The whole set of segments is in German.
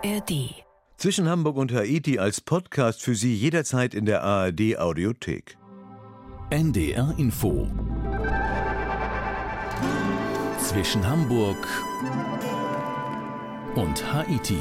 ARD. Zwischen Hamburg und Haiti als Podcast für Sie jederzeit in der ARD Audiothek. NDR Info. Zwischen Hamburg und Haiti.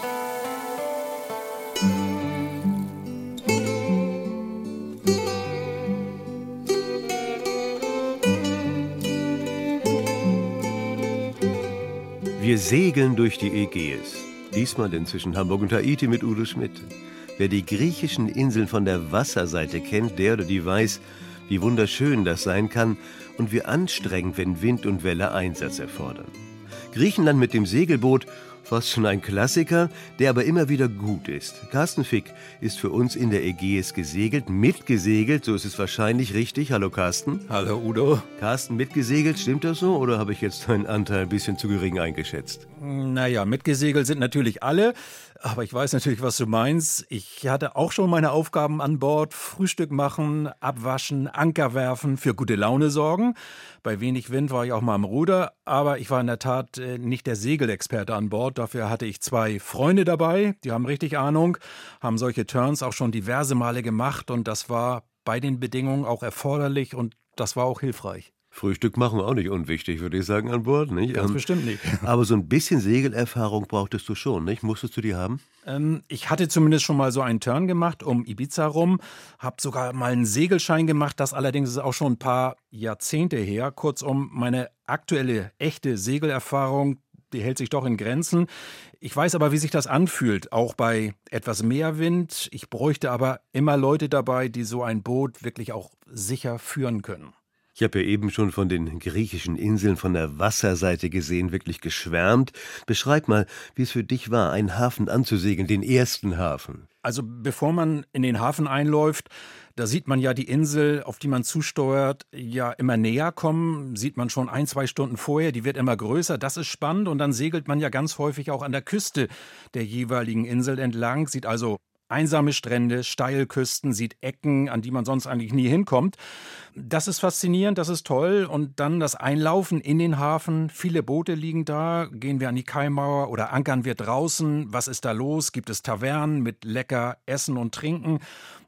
Wir segeln durch die Ägäis. Diesmal denn zwischen Hamburg und Haiti mit Udo Schmidt. Wer die griechischen Inseln von der Wasserseite kennt, der oder die weiß, wie wunderschön das sein kann und wie anstrengend, wenn Wind und Welle Einsatz erfordern. Griechenland mit dem Segelboot, fast schon ein Klassiker, der aber immer wieder gut ist. Carsten Fick ist für uns in der Ägäis gesegelt, mitgesegelt, so ist es wahrscheinlich richtig. Hallo Carsten. Hallo Udo. Carsten, mitgesegelt, stimmt das so oder habe ich jetzt deinen Anteil ein bisschen zu gering eingeschätzt? Naja, mitgesegelt sind natürlich alle, aber ich weiß natürlich, was du meinst. Ich hatte auch schon meine Aufgaben an Bord: Frühstück machen, abwaschen, Anker werfen, für gute Laune sorgen. Bei wenig Wind war ich auch mal am Ruder, aber ich war in der Tat nicht der Segelexperte an Bord. Dafür hatte ich zwei Freunde dabei, die haben richtig Ahnung, haben solche Turns auch schon diverse Male gemacht und das war bei den Bedingungen auch erforderlich und das war auch hilfreich. Frühstück machen auch nicht unwichtig, würde ich sagen, an Bord, nicht? Ganz bestimmt nicht. Aber so ein bisschen Segelerfahrung brauchtest du schon, nicht? Musstest du die haben? Ich hatte zumindest schon mal so einen Turn gemacht um Ibiza rum, habe sogar mal einen Segelschein gemacht, das allerdings ist auch schon ein paar Jahrzehnte her. Kurzum, meine aktuelle, echte Segelerfahrung, die hält sich doch in Grenzen. Ich weiß aber, wie sich das anfühlt, auch bei etwas mehr Wind. Ich bräuchte aber immer Leute dabei, die so ein Boot wirklich auch sicher führen können. Ich habe ja eben schon von den griechischen Inseln von der Wasserseite gesehen, wirklich geschwärmt. Beschreib mal, wie es für dich war, einen Hafen anzusegeln, den ersten Hafen. Also bevor man in den Hafen einläuft, da sieht man ja die Insel, auf die man zusteuert, ja immer näher kommen. Sieht man schon 1-2 Stunden vorher, die wird immer größer. Das ist spannend und dann segelt man ja ganz häufig auch an der Küste der jeweiligen Insel entlang. Sieht also einsame Strände, Steilküsten, sieht Ecken, an die man sonst eigentlich nie hinkommt. Das ist faszinierend, das ist toll. Und dann das Einlaufen in den Hafen. Viele Boote liegen da. Gehen wir an die Kaimauer oder ankern wir draußen? Was ist da los? Gibt es Tavernen mit lecker Essen und Trinken?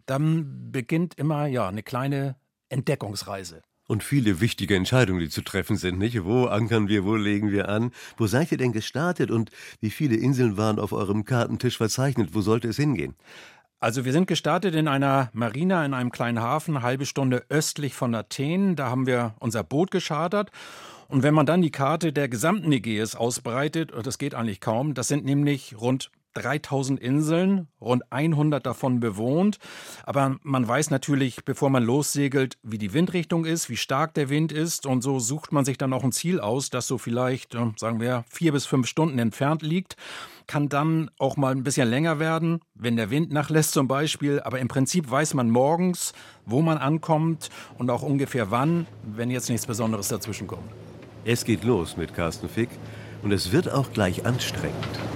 Dann beginnt immer eine kleine Entdeckungsreise. Und viele wichtige Entscheidungen, die zu treffen sind, nicht? Wo ankern wir, wo legen wir an? Wo seid ihr denn gestartet und wie viele Inseln waren auf eurem Kartentisch verzeichnet? Wo sollte es hingehen? Also wir sind gestartet in einer Marina, in einem kleinen Hafen, eine halbe Stunde östlich von Athen. Da haben wir unser Boot geschartert. Und wenn man dann die Karte der gesamten Ägäis ausbreitet, das geht eigentlich kaum, das sind nämlich rund 3000 Inseln, rund 100 davon bewohnt. Aber man weiß natürlich, bevor man lossegelt, wie die Windrichtung ist, wie stark der Wind ist. Und so sucht man sich dann auch ein Ziel aus, das so vielleicht, sagen wir, 4 bis 5 Stunden entfernt liegt. Kann dann auch mal ein bisschen länger werden, wenn der Wind nachlässt zum Beispiel. Aber im Prinzip weiß man morgens, wo man ankommt und auch ungefähr wann, wenn jetzt nichts Besonderes dazwischen kommt. Es geht los mit Carsten Fick und es wird auch gleich anstrengend.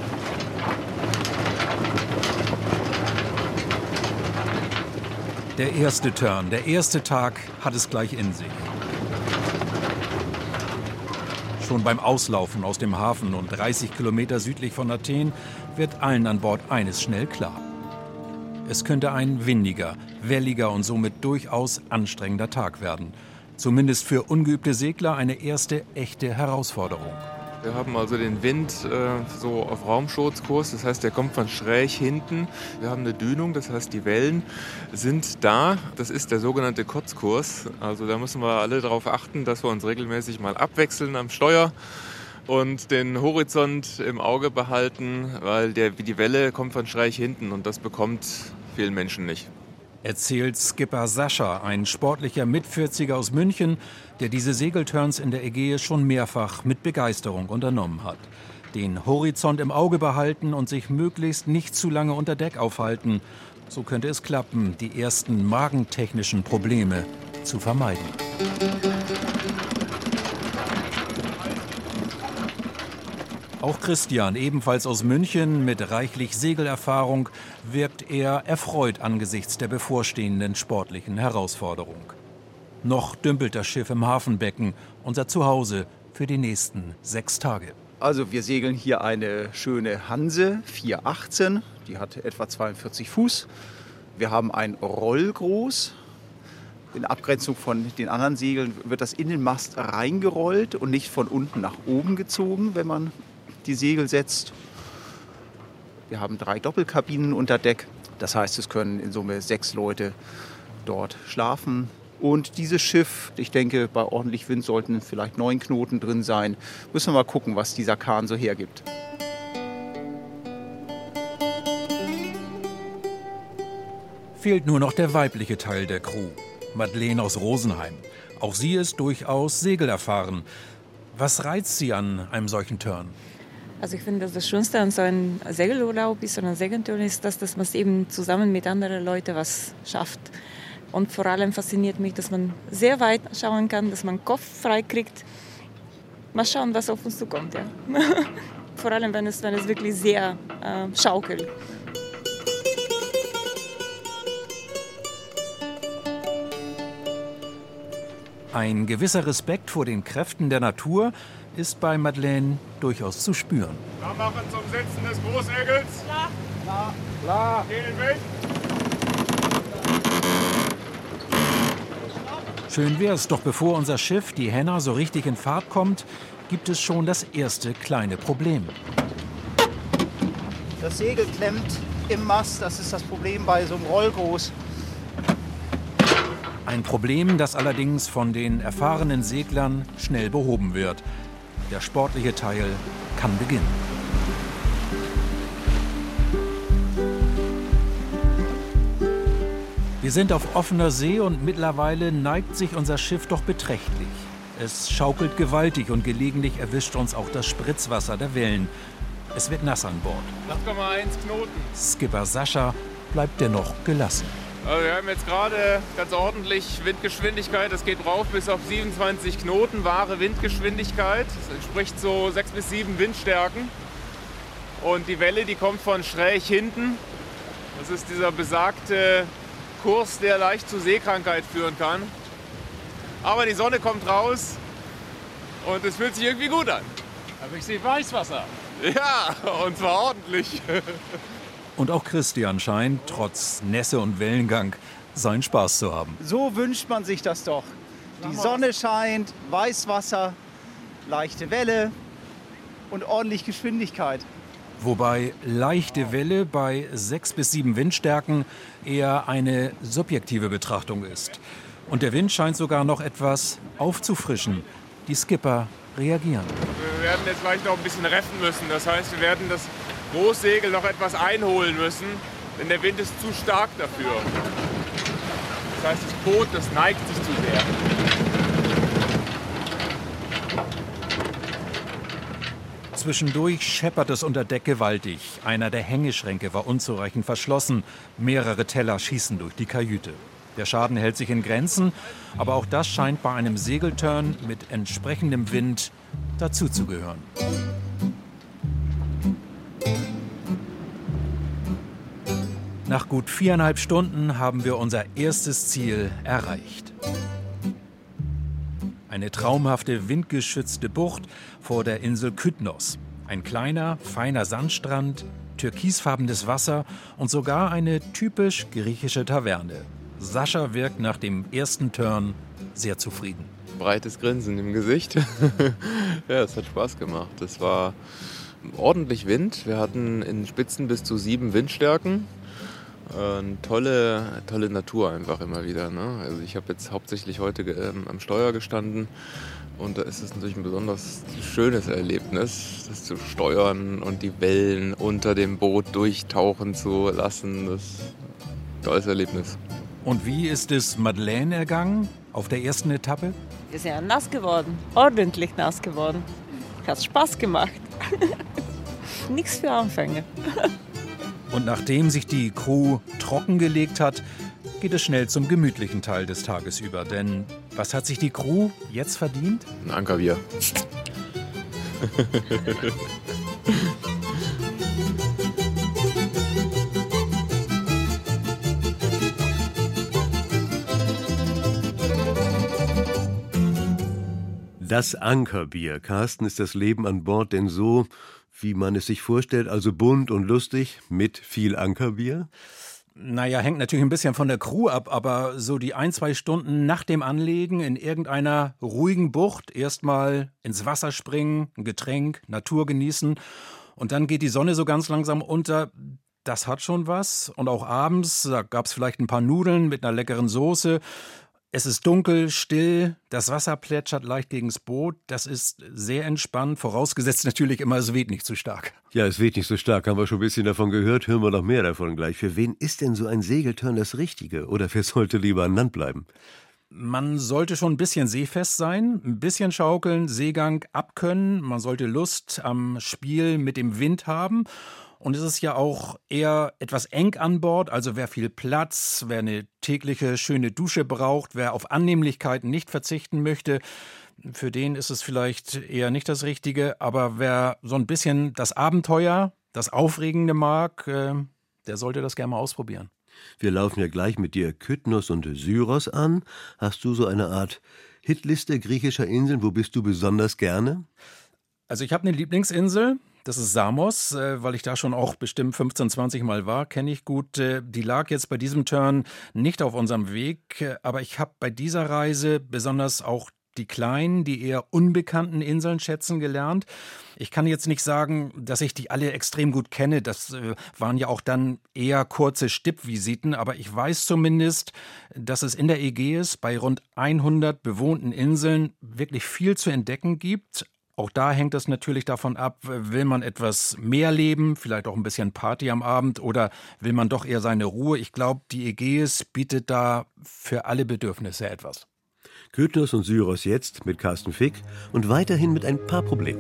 Der erste Turn, der erste Tag hat es gleich in sich. Schon beim Auslaufen aus dem Hafen und 30 Kilometer südlich von Athen wird allen an Bord eines schnell klar. Es könnte ein windiger, welliger und somit durchaus anstrengender Tag werden. Zumindest für ungeübte Segler eine erste echte Herausforderung. Wir haben also den Wind so auf Raumschutzkurs, das heißt, der kommt von schräg hinten. Wir haben eine Dünung, das heißt, die Wellen sind da. Das ist der sogenannte Kurzkurs. Also da müssen wir alle darauf achten, dass wir uns regelmäßig mal abwechseln am Steuer und den Horizont im Auge behalten, weil die Welle kommt von schräg hinten und das bekommt vielen Menschen nicht. Erzählt Skipper Sascha, ein sportlicher Mit-40er aus München, der diese Segelturns in der Ägäis schon mehrfach mit Begeisterung unternommen hat. Den Horizont im Auge behalten und sich möglichst nicht zu lange unter Deck aufhalten. So könnte es klappen, die ersten magentechnischen Probleme zu vermeiden. Auch Christian, ebenfalls aus München mit reichlich Segelerfahrung, wirkt eher erfreut angesichts der bevorstehenden sportlichen Herausforderung. Noch dümpelt das Schiff im Hafenbecken, unser Zuhause für die nächsten 6 Tage. Also wir segeln hier eine schöne Hanse 418, die hat etwa 42 Fuß. Wir haben ein Rollgroß. In Abgrenzung von den anderen Segeln wird das in den Mast reingerollt und nicht von unten nach oben gezogen, wenn man die Segel setzt. Wir haben 3 Doppelkabinen unter Deck. Das heißt, es können in Summe 6 Leute dort schlafen. Und dieses Schiff, ich denke, bei ordentlich Wind sollten vielleicht 9 Knoten drin sein. Müssen wir mal gucken, was dieser Kahn so hergibt. Fehlt nur noch der weibliche Teil der Crew. Madeleine aus Rosenheim. Auch sie ist durchaus segelerfahren. Was reizt sie an einem solchen Turn? Also ich finde, dass das Schönste an so einem Segelurlaub ist und an Segeltouren ist, dass man eben zusammen mit anderen Leuten was schafft. Und vor allem fasziniert mich, dass man sehr weit schauen kann, dass man den Kopf frei kriegt. Mal schauen, was auf uns zukommt. Ja. Vor allem, wenn es wirklich sehr schaukelt. Ein gewisser Respekt vor den Kräften der Natur ist bei Madeleine durchaus zu spüren. Da machen zum Setzen des Großsegels. Klar. Gehen weg. Schön wär's, doch bevor unser Schiff, die Henna, so richtig in Fahrt kommt, gibt es schon das erste kleine Problem. Das Segel klemmt im Mast, das ist das Problem bei so einem Rollgroß. Ein Problem, das allerdings von den erfahrenen Seglern schnell behoben wird. Der sportliche Teil kann beginnen. Wir sind auf offener See und mittlerweile neigt sich unser Schiff doch beträchtlich. Es schaukelt gewaltig und gelegentlich erwischt uns auch das Spritzwasser der Wellen. Es wird nass an Bord. 8,1 Knoten. Skipper Sascha bleibt dennoch gelassen. Also wir haben jetzt gerade ganz ordentlich Windgeschwindigkeit. Das geht rauf bis auf 27 Knoten, wahre Windgeschwindigkeit. Das entspricht so 6 bis 7 Windstärken. Und die Welle, die kommt von schräg hinten. Das ist dieser besagte Kurs, der leicht zu Seekrankheit führen kann. Aber die Sonne kommt raus und es fühlt sich irgendwie gut an. Aber ich sehe Weißwasser. Ja, und zwar ordentlich. Und auch Christian scheint, trotz Nässe und Wellengang, seinen Spaß zu haben. So wünscht man sich das doch. Die Sonne scheint, Weißwasser, leichte Welle und ordentlich Geschwindigkeit. Wobei leichte Welle bei 6 bis 7 Windstärken eher eine subjektive Betrachtung ist. Und der Wind scheint sogar noch etwas aufzufrischen. Die Skipper reagieren. Wir werden jetzt vielleicht noch ein bisschen reffen müssen. Das heißt, wir werden das Großsegel noch etwas einholen müssen, denn der Wind ist zu stark dafür. Das heißt, das Boot, das neigt sich zu sehr. Zwischendurch scheppert es unter Deck gewaltig. Einer der Hängeschränke war unzureichend verschlossen. Mehrere Teller schießen durch die Kajüte. Der Schaden hält sich in Grenzen, aber auch das scheint bei einem Segelturn mit entsprechendem Wind dazuzugehören. Nach gut 4,5 Stunden haben wir unser erstes Ziel erreicht. Eine traumhafte, windgeschützte Bucht vor der Insel Kytnos. Ein kleiner, feiner Sandstrand, türkisfarbenes Wasser und sogar eine typisch griechische Taverne. Sascha wirkt nach dem ersten Turn sehr zufrieden. Breites Grinsen im Gesicht. Ja, es hat Spaß gemacht. Es war ordentlich Wind. Wir hatten in Spitzen bis zu 7 Windstärken. Tolle Natur einfach immer wieder. Ne? Also ich habe jetzt hauptsächlich heute am Steuer gestanden und da ist es natürlich ein besonders schönes Erlebnis, das zu steuern und die Wellen unter dem Boot durchtauchen zu lassen. Das ist ein tolles Erlebnis. Und wie ist es Madeleine ergangen auf der ersten Etappe? Wir sind ja nass geworden, ordentlich nass geworden. Hat Spaß gemacht. Nichts für Anfänger. Und nachdem sich die Crew trockengelegt hat, geht es schnell zum gemütlichen Teil des Tages über. Denn was hat sich die Crew jetzt verdient? Ein Ankerbier. Das Ankerbier. Carsten, ist das Leben an Bord denn so, wie man es sich vorstellt, also bunt und lustig mit viel Ankerbier? Naja, hängt natürlich ein bisschen von der Crew ab, aber so die 1-2 Stunden nach dem Anlegen in irgendeiner ruhigen Bucht erstmal ins Wasser springen, ein Getränk, Natur genießen und dann geht die Sonne so ganz langsam unter. Das hat schon was. Und auch abends, da gab es vielleicht ein paar Nudeln mit einer leckeren Soße. Es ist dunkel, still, das Wasser plätschert leicht gegens Boot. Das ist sehr entspannt, vorausgesetzt natürlich immer, es weht nicht zu stark. Ja, es weht nicht so stark, haben wir schon ein bisschen davon gehört, hören wir noch mehr davon gleich. Für wen ist denn so ein Segeltörn das Richtige? Oder wer sollte lieber an Land bleiben? Man sollte schon ein bisschen seefest sein, ein bisschen schaukeln, Seegang abkönnen. Man sollte Lust am Spiel mit dem Wind haben. Und es ist ja auch eher etwas eng an Bord, also wer viel Platz, wer eine tägliche schöne Dusche braucht, wer auf Annehmlichkeiten nicht verzichten möchte, für den ist es vielleicht eher nicht das Richtige. Aber wer so ein bisschen das Abenteuer, das Aufregende mag, der sollte das gerne mal ausprobieren. Wir laufen ja gleich mit dir Kythnos und Syros an. Hast du so eine Art Hitliste griechischer Inseln? Wo bist du besonders gerne? Also ich habe eine Lieblingsinsel. Das ist Samos, weil ich da schon auch bestimmt 15, 20 Mal war, kenne ich gut. Die lag jetzt bei diesem Turn nicht auf unserem Weg, aber ich habe bei dieser Reise besonders auch die kleinen, die eher unbekannten Inseln schätzen gelernt. Ich kann jetzt nicht sagen, dass ich die alle extrem gut kenne. Das waren ja auch dann eher kurze Stippvisiten, aber ich weiß zumindest, dass es in der Ägäis bei rund 100 bewohnten Inseln wirklich viel zu entdecken gibt. Auch da hängt es natürlich davon ab, will man etwas mehr leben, vielleicht auch ein bisschen Party am Abend oder will man doch eher seine Ruhe. Ich glaube, die Ägäis bietet da für alle Bedürfnisse etwas. Kythnos und Syros jetzt mit Carsten Fick und weiterhin mit ein paar Problemen.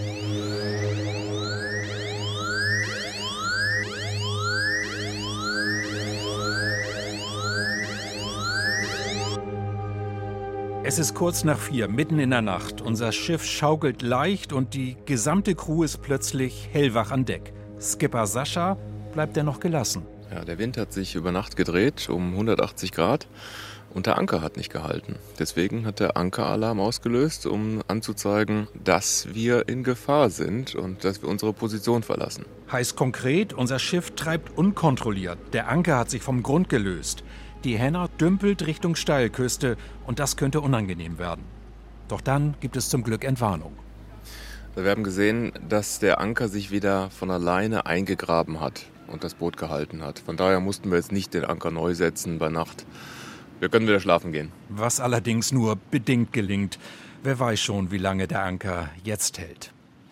Es ist kurz nach 4, mitten in der Nacht. Unser Schiff schaukelt leicht und die gesamte Crew ist plötzlich hellwach an Deck. Skipper Sascha bleibt dennoch gelassen. Ja, der Wind hat sich über Nacht gedreht um 180 Grad und der Anker hat nicht gehalten. Deswegen hat der Ankeralarm ausgelöst, um anzuzeigen, dass wir in Gefahr sind und dass wir unsere Position verlassen. Heißt konkret, unser Schiff treibt unkontrolliert. Der Anker hat sich vom Grund gelöst. Die Henner dümpelt Richtung Steilküste und das könnte unangenehm werden. Doch dann gibt es zum Glück Entwarnung. Wir haben gesehen, dass der Anker sich wieder von alleine eingegraben hat und das Boot gehalten hat. Von daher mussten wir jetzt nicht den Anker neu setzen bei Nacht. Wir können wieder schlafen gehen. Was allerdings nur bedingt gelingt. Wer weiß schon, wie lange der Anker jetzt hält.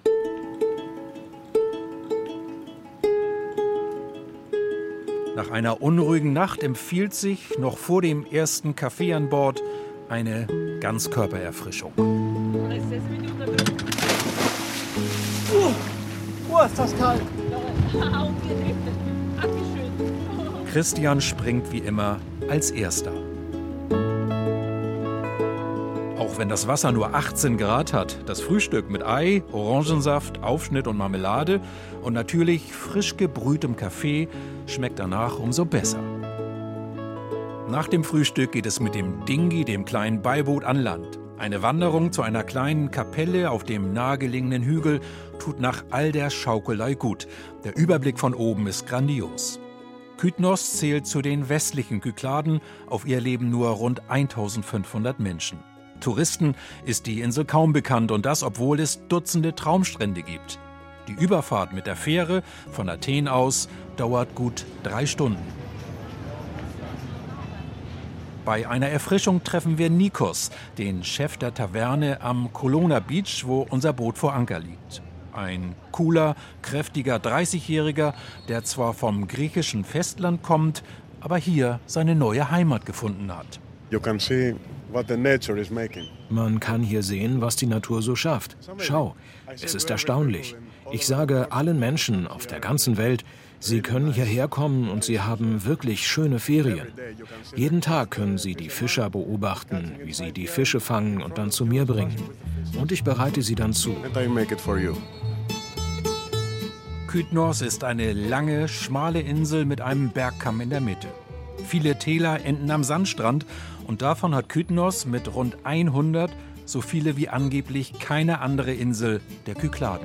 Nach einer unruhigen Nacht empfiehlt sich noch vor dem ersten Kaffee an Bord eine Ganzkörpererfrischung. Ist das kalt. Christian springt wie immer als Erster. Auch wenn das Wasser nur 18 Grad hat, das Frühstück mit Ei, Orangensaft, Aufschnitt und Marmelade und natürlich frisch gebrühtem Kaffee schmeckt danach umso besser. Nach dem Frühstück geht es mit dem Dinghy, dem kleinen Beiboot, an Land. Eine Wanderung zu einer kleinen Kapelle auf dem nahegelegenen Hügel tut nach all der Schaukelei gut. Der Überblick von oben ist grandios. Kythnos zählt zu den westlichen Kykladen, auf ihr leben nur rund 1500 Menschen. Touristen ist die Insel kaum bekannt und das, obwohl es Dutzende Traumstrände gibt. Die Überfahrt mit der Fähre von Athen aus dauert gut 3 Stunden. Bei einer Erfrischung treffen wir Nikos, den Chef der Taverne am Kolona Beach, wo unser Boot vor Anker liegt. Ein cooler, kräftiger 30-Jähriger, der zwar vom griechischen Festland kommt, aber hier seine neue Heimat gefunden hat. Man kann hier sehen, was die Natur so schafft. Schau, es ist erstaunlich. Ich sage allen Menschen auf der ganzen Welt, sie können hierher kommen und sie haben wirklich schöne Ferien. Jeden Tag können sie die Fischer beobachten, wie sie die Fische fangen und dann zu mir bringen. Und ich bereite sie dann zu. Kythnos ist eine lange, schmale Insel mit einem Bergkamm in der Mitte. Viele Täler enden am Sandstrand und davon hat Kythnos mit rund 100 So viele wie angeblich keine andere Insel der Kykladen.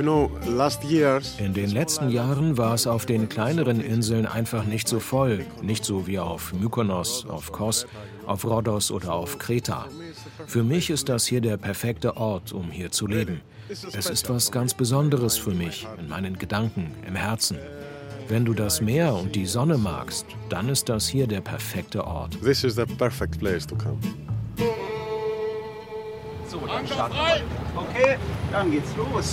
In den letzten Jahren war es auf den kleineren Inseln einfach nicht so voll. Nicht so wie auf Mykonos, auf Kos, auf Rhodos oder auf Kreta. Für mich ist das hier der perfekte Ort, um hier zu leben. Es ist was ganz Besonderes für mich, in meinen Gedanken, im Herzen. Wenn du das Meer und die Sonne magst, dann ist das hier der perfekte Ort. This is the perfect place to come. So, dann starten wir. Okay, dann geht's los.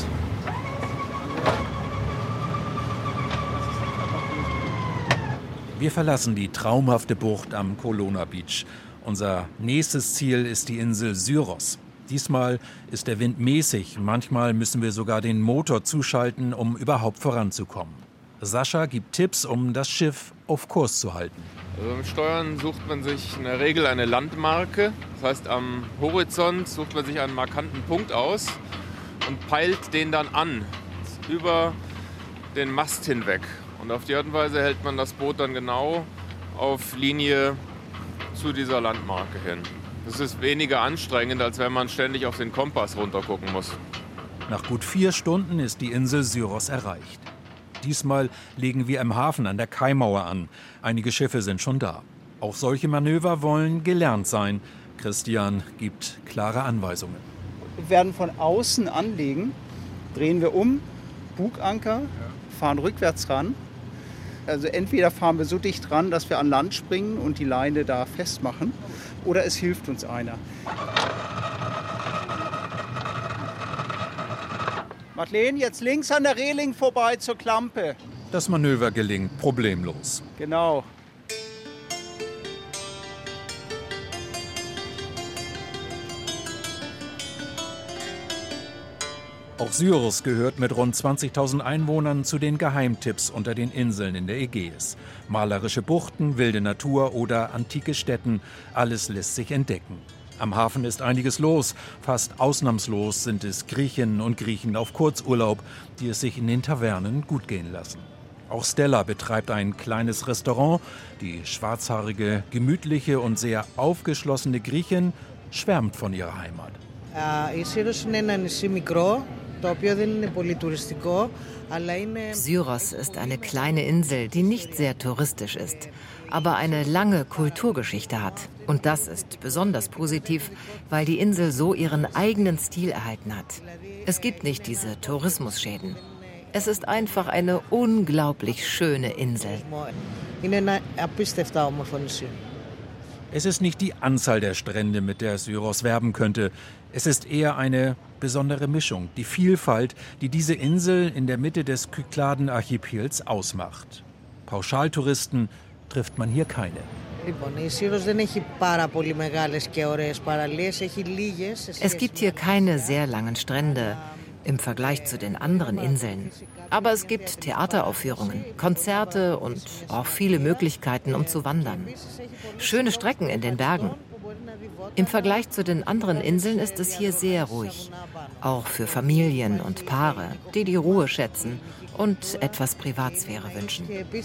Wir verlassen die traumhafte Bucht am Kolona Beach. Unser nächstes Ziel ist die Insel Syros. Diesmal ist der Wind mäßig. Manchmal müssen wir sogar den Motor zuschalten, um überhaupt voranzukommen. Sascha gibt Tipps, um das Schiff auf Kurs zu halten. Also beim Steuern sucht man sich in der Regel eine Landmarke. Das heißt, am Horizont sucht man sich einen markanten Punkt aus und peilt den dann an, über den Mast hinweg. Und auf die Art und Weise hält man das Boot dann genau auf Linie zu dieser Landmarke hin. Das ist weniger anstrengend, als wenn man ständig auf den Kompass runtergucken muss. Nach gut 4 Stunden ist die Insel Syros erreicht. Diesmal legen wir im Hafen an der Kaimauer an. Einige Schiffe sind schon da. Auch solche Manöver wollen gelernt sein. Christian gibt klare Anweisungen. Wir werden von außen anlegen, drehen wir um, Buganker, fahren rückwärts ran. Also entweder fahren wir so dicht ran, dass wir an Land springen und die Leine da festmachen, oder es hilft uns einer. Madeleine, jetzt links an der Reling vorbei zur Klampe. Das Manöver gelingt problemlos. Genau. Auch Syros gehört mit rund 20.000 Einwohnern zu den Geheimtipps unter den Inseln in der Ägäis. Malerische Buchten, wilde Natur oder antike Stätten, alles lässt sich entdecken. Am Hafen ist einiges los. Fast ausnahmslos sind es Griechinnen und Griechen auf Kurzurlaub, die es sich in den Tavernen gut gehen lassen. Auch Stella betreibt ein kleines Restaurant. Die schwarzhaarige, gemütliche und sehr aufgeschlossene Griechin schwärmt von ihrer Heimat. Syros ist eine kleine Insel, die nicht sehr touristisch ist, aber eine lange Kulturgeschichte hat. Und das ist besonders positiv, weil die Insel so ihren eigenen Stil erhalten hat. Es gibt nicht diese Tourismusschäden. Es ist einfach eine unglaublich schöne Insel. Es ist nicht die Anzahl der Strände, mit der Syros werben könnte. Es ist eher eine besondere Mischung, die Vielfalt, die diese Insel in der Mitte des Kykladen-Archipels ausmacht. Pauschaltouristen trifft man hier keine. Es gibt hier keine sehr langen Strände im Vergleich zu den anderen Inseln. Aber es gibt Theateraufführungen, Konzerte und auch viele Möglichkeiten, um zu wandern. Schöne Strecken in den Bergen. Im Vergleich zu den anderen Inseln ist es hier sehr ruhig. Auch für Familien und Paare, die die Ruhe schätzen und etwas Privatsphäre wünschen.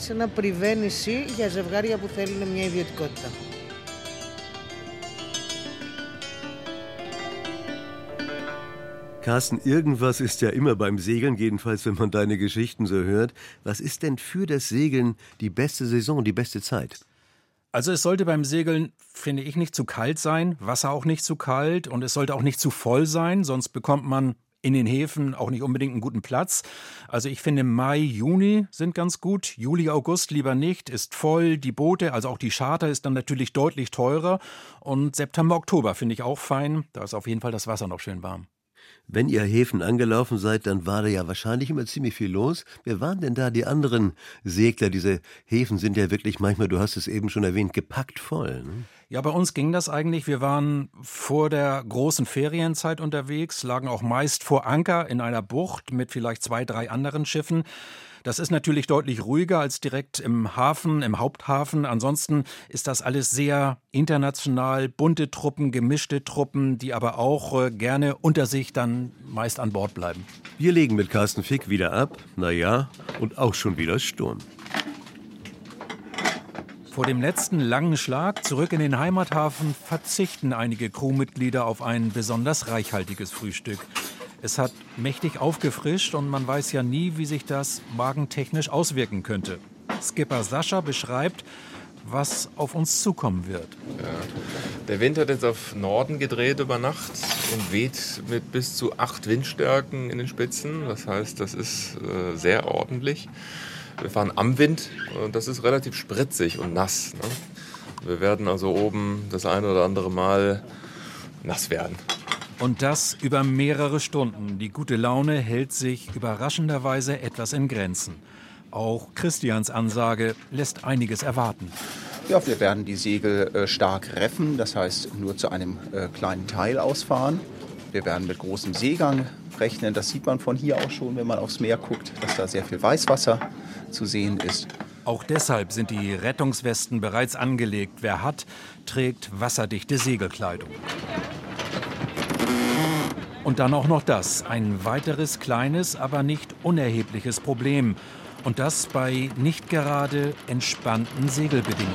Carsten, irgendwas ist ja immer beim Segeln, jedenfalls wenn man deine Geschichten so hört. Was ist denn für das Segeln die beste Saison, die beste Zeit? Also es sollte beim Segeln, finde ich, nicht zu kalt sein, Wasser auch nicht zu kalt und es sollte auch nicht zu voll sein, sonst bekommt man in den Häfen auch nicht unbedingt einen guten Platz. Also ich finde Mai, Juni sind ganz gut, Juli, August lieber nicht, ist voll, die Boote, also auch die Charter ist dann natürlich deutlich teurer und September, Oktober finde ich auch fein, da ist auf jeden Fall das Wasser noch schön warm. Wenn ihr Häfen angelaufen seid, dann war da ja wahrscheinlich immer ziemlich viel los. Wer waren denn da die anderen Segler? Diese Häfen sind ja wirklich manchmal, du hast es eben schon erwähnt, gepackt voll. Ne? Ja, bei uns ging das eigentlich. Wir waren vor der großen Ferienzeit unterwegs, lagen auch meist vor Anker in einer Bucht mit vielleicht 2, 3 anderen Schiffen. Das ist natürlich deutlich ruhiger als direkt im Hafen, im Haupthafen. Ansonsten ist das alles sehr international, bunte Truppen, gemischte Truppen, die aber auch gerne unter sich dann meist an Bord bleiben. Wir legen mit Carsten Fick wieder ab. Naja, und auch schon wieder Sturm. Vor dem letzten langen Schlag zurück in den Heimathafen verzichten einige Crewmitglieder auf ein besonders reichhaltiges Frühstück. Es hat mächtig aufgefrischt und man weiß ja nie, wie sich das magentechnisch auswirken könnte. Skipper Sascha beschreibt, was auf uns zukommen wird. Ja, der Wind hat jetzt auf Norden gedreht über Nacht und weht mit bis zu 8 Windstärken in den Spitzen. Das heißt, das ist sehr ordentlich. Wir fahren am Wind und das ist relativ spritzig und nass. Ne? Wir werden also oben das eine oder andere Mal nass werden. Und das über mehrere Stunden. Die gute Laune hält sich überraschenderweise etwas in Grenzen. Auch Christians Ansage lässt einiges erwarten. Ja, wir werden die Segel stark reffen, das heißt nur zu einem kleinen Teil ausfahren. Wir werden mit großem Seegang rechnen, das sieht man von hier aus schon, wenn man aufs Meer guckt, dass da sehr viel Weißwasser zu sehen ist. Auch deshalb sind die Rettungswesten bereits angelegt. Wer hat, trägt wasserdichte Segelkleidung. Und dann auch noch das, ein weiteres kleines, aber nicht unerhebliches Problem. Und das bei nicht gerade entspannten Segelbedingungen.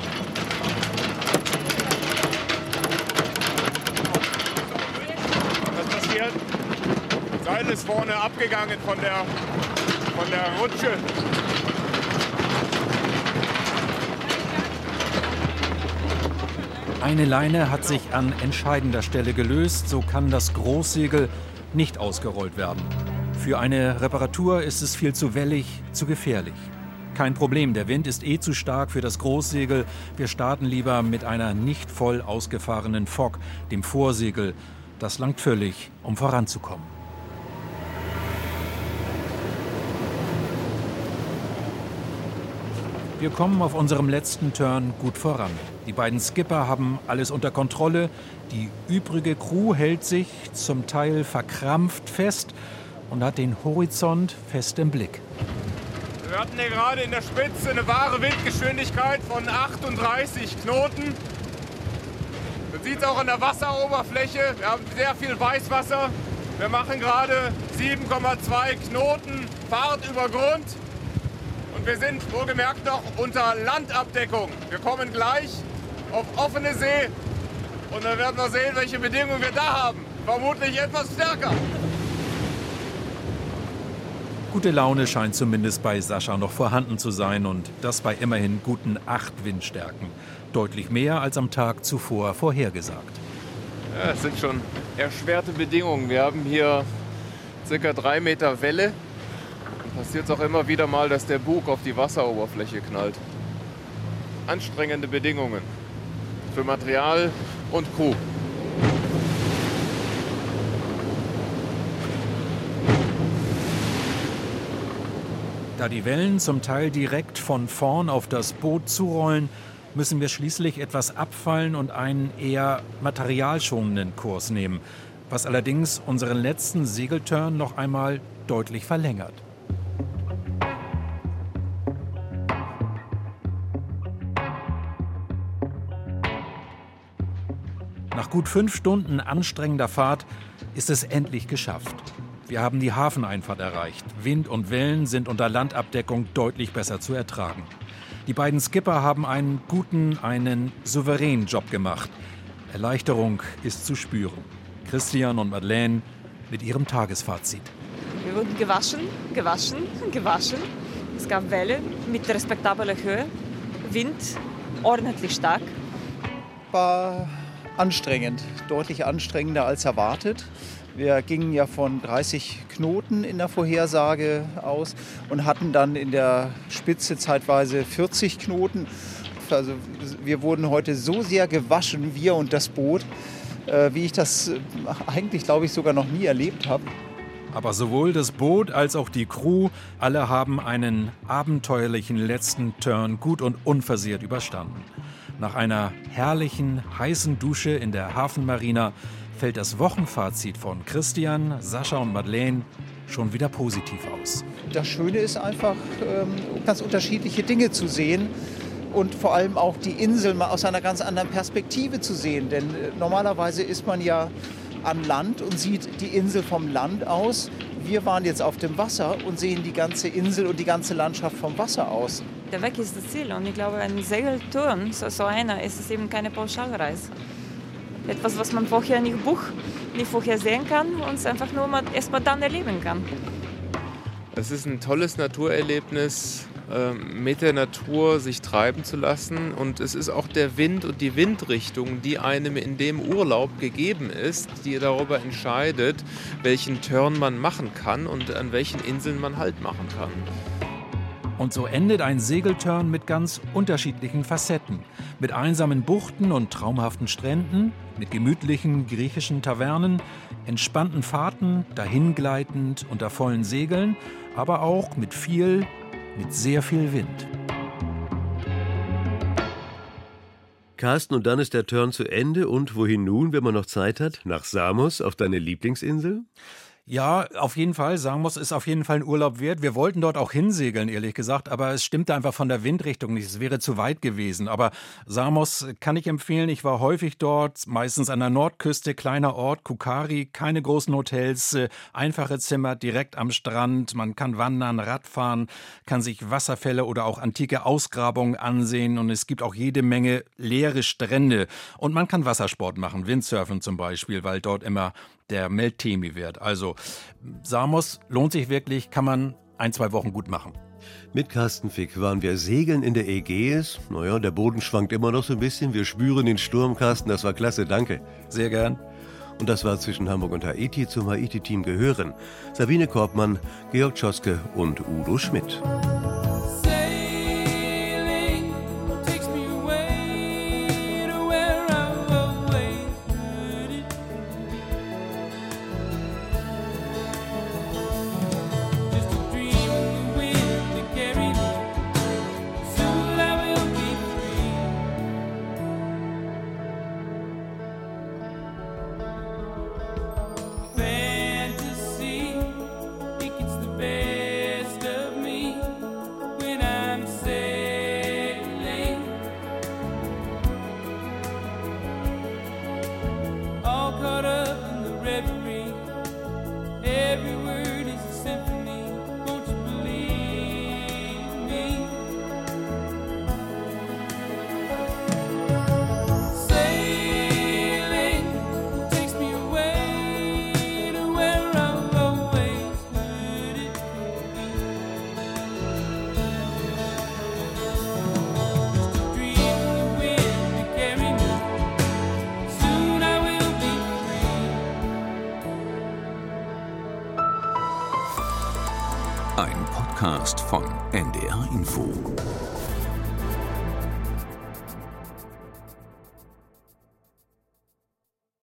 Was passiert? Das Seil ist vorne abgegangen von der Rutsche. Eine Leine hat sich an entscheidender Stelle gelöst, so kann das Großsegel nicht ausgerollt werden. Für eine Reparatur ist es viel zu wellig, zu gefährlich. Kein Problem, der Wind ist zu stark für das Großsegel. Wir starten lieber mit einer nicht voll ausgefahrenen Fock, dem Vorsegel. Das langt völlig, um voranzukommen. Wir kommen auf unserem letzten Turn gut voran. Die beiden Skipper haben alles unter Kontrolle. Die übrige Crew hält sich zum Teil verkrampft fest und hat den Horizont fest im Blick. Wir hatten hier gerade in der Spitze eine wahre Windgeschwindigkeit von 38 Knoten. Man sieht es auch an der Wasseroberfläche. Wir haben sehr viel Weißwasser. Wir machen gerade 7,2 Knoten Fahrt über Grund. Und wir sind wohlgemerkt noch unter Landabdeckung. Wir kommen gleich auf offene See und dann werden wir sehen, welche Bedingungen wir da haben. Vermutlich etwas stärker. Gute Laune scheint zumindest bei Sascha noch vorhanden zu sein und das bei immerhin guten 8 Windstärken. Deutlich mehr als am Tag zuvor vorhergesagt. Ja, es sind schon erschwerte Bedingungen. Wir haben hier ca. 3 Meter Welle. Passiert es auch immer wieder mal, dass der Bug auf die Wasseroberfläche knallt. Anstrengende Bedingungen für Material und Crew. Da die Wellen zum Teil direkt von vorn auf das Boot zurollen, müssen wir schließlich etwas abfallen und einen eher materialschonenden Kurs nehmen, was allerdings unseren letzten Segelturn noch einmal deutlich verlängert. Nach gut 5 Stunden anstrengender Fahrt ist es endlich geschafft. Wir haben die Hafeneinfahrt erreicht. Wind und Wellen sind unter Landabdeckung deutlich besser zu ertragen. Die beiden Skipper haben einen guten, einen souveränen Job gemacht. Erleichterung ist zu spüren. Christian und Madeleine mit ihrem Tagesfazit. Wir wurden gewaschen. Es gab Wellen mit respektabler Höhe. Wind ordentlich stark. War anstrengend, deutlich anstrengender als erwartet. Wir gingen ja von 30 Knoten in der Vorhersage aus und hatten dann in der Spitze zeitweise 40 Knoten. Also wir wurden heute so sehr gewaschen, wir und das Boot, wie ich das eigentlich, glaube ich, sogar noch nie erlebt habe. Aber sowohl das Boot als auch die Crew, alle haben einen abenteuerlichen letzten Turn gut und unversehrt überstanden. Nach einer herrlichen, heißen Dusche in der Hafenmarina fällt das Wochenfazit von Christian, Sascha und Madeleine schon wieder positiv aus. Das Schöne ist einfach, ganz unterschiedliche Dinge zu sehen und vor allem auch die Insel mal aus einer ganz anderen Perspektive zu sehen. Denn normalerweise ist man ja an Land und sieht die Insel vom Land aus. wir waren jetzt auf dem Wasser und sehen die ganze Insel und die ganze Landschaft vom Wasser aus. Der Weg ist das Ziel und ich glaube, ein Segeltour, so einer, ist es eben keine Pauschalreise. Etwas, was man vorher nicht vorher sehen kann und es einfach nur erst mal dann erleben kann. Es ist ein tolles Naturerlebnis, mit der Natur sich treiben zu lassen. Und es ist auch der Wind und die Windrichtung, die einem in dem Urlaub gegeben ist, die darüber entscheidet, welchen Turn man machen kann und an welchen Inseln man Halt machen kann. Und so endet ein Segelturn mit ganz unterschiedlichen Facetten. Mit einsamen Buchten und traumhaften Stränden, mit gemütlichen griechischen Tavernen, entspannten Fahrten, dahingleitend unter vollen Segeln, aber auch mit sehr viel Wind. Carsten, und dann ist der Turn zu Ende. Und wohin nun, wenn man noch Zeit hat? Nach Samos, auf deine Lieblingsinsel? Ja, auf jeden Fall. Samos ist auf jeden Fall ein Urlaub wert. Wir wollten dort auch hinsegeln, ehrlich gesagt, aber es stimmte einfach von der Windrichtung nicht. Es wäre zu weit gewesen. Aber Samos kann ich empfehlen. Ich war häufig dort, meistens an der Nordküste, kleiner Ort, Kukari, keine großen Hotels, einfache Zimmer direkt am Strand. Man kann wandern, Radfahren, kann sich Wasserfälle oder auch antike Ausgrabungen ansehen. Und es gibt auch jede Menge leere Strände. Und man kann Wassersport machen, Windsurfen zum Beispiel, weil dort immer der Meltemi wird. Also Samos lohnt sich wirklich, kann man 1-2 Wochen gut machen. Mit Carsten Fick waren wir segeln in der Ägäis. Naja, der Boden schwankt immer noch so ein bisschen. Wir spüren den Sturm, Carsten, das war klasse, danke. Sehr gern. Und das war zwischen Hamburg und Haiti. Zum Haiti-Team gehören Sabine Korbmann, Georg Tschoske und Udo Schmidt. Ein Podcast von NDR Info.